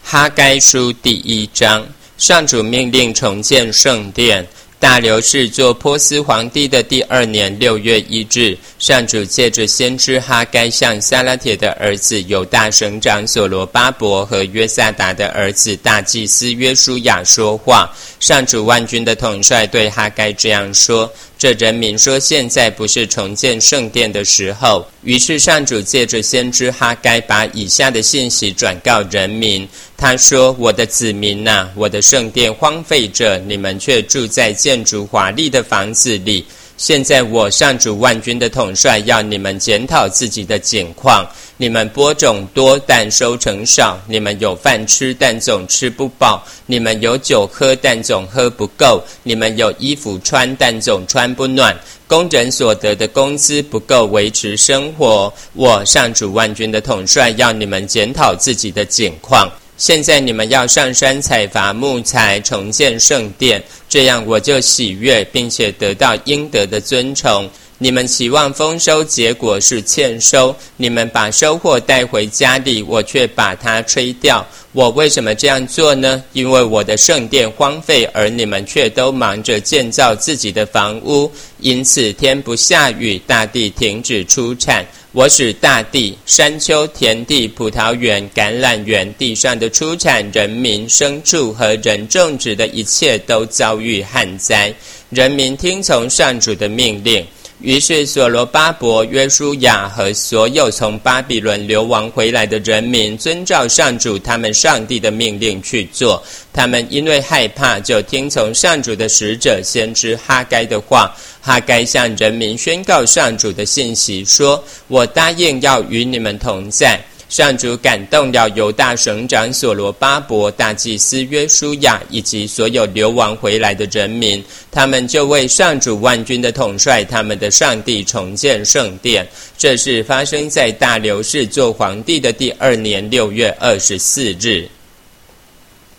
哈该书第1章，上主命令重建圣殿。大流士做波斯皇帝的第2年6月1日，上主借着先知哈该向撒拉铁的儿子犹大省长所罗巴伯和约萨达的儿子大祭司约书亚说话。上主万军的统帅对哈该这样说：这人民说现在不是重建圣殿的时候。于是上主借着先知哈该把以下的信息转告人民。他说：我的子民啊，我的圣殿荒废着，你们却住在建筑华丽的房子里。现在我上主万军的统帅要你们检讨自己的景况。你们播种多，但收成少；你们有饭吃，但总吃不饱；你们有酒喝，但总喝不够；你们有衣服穿，但总穿不暖。工人所得的工资不够维持生活。我上主万军的统帅要你们检讨自己的景况。现在你们要上山采伐木材，重建圣殿，这样我就喜悦，并且得到应得的尊崇。你们期望丰收，结果是欠收；你们把收获带回家里，我却把它吹掉。我为什么这样做呢？因为我的圣殿荒废，而你们却都忙着建造自己的房屋。因此天不下雨，大地停止出产。我使大地、山丘、田地、葡萄园、橄榄园地上的出产人民、牲畜和人种植的一切都遭遇旱灾。人民听从上主的命令。于是所罗巴伯、约书亚和所有从巴比伦流亡回来的人民遵照上主他们上帝的命令去做。他们因为害怕，就听从上主的使者先知哈该的话。哈该向人民宣告上主的信息，说：我答应要与你们同在。上主感动了犹大省长所罗巴伯、大祭司约书亚以及所有流亡回来的人民，他们就为上主万军的统帅他们的上帝重建圣殿。这事发生在大流士做皇帝的第2年6月24日。